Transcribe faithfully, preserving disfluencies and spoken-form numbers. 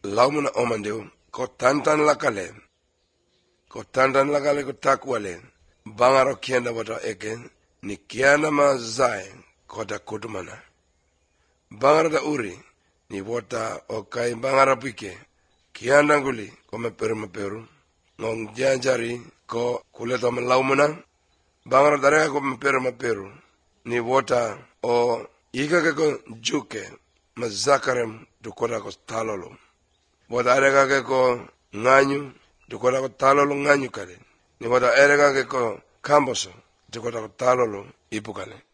laumuna omandeu ko tantan lakale ko tantan lakale ko takwale bangaro kianda wata eke ni kianda ma zai ko da kudumana bangaro da uri ni wata okai bangaro pike kianda nguli ko me peru me peru ngong janjari ko kuleta me laumuna bangaro dare ko me peru me peru ni wata o iga ke ko juke ma zakarem dukota ko talolo wata erega ke ko nganyu dukota ko talolo nganyu kale ni wata erega ke ko kamboso dukota ko talolo ipukale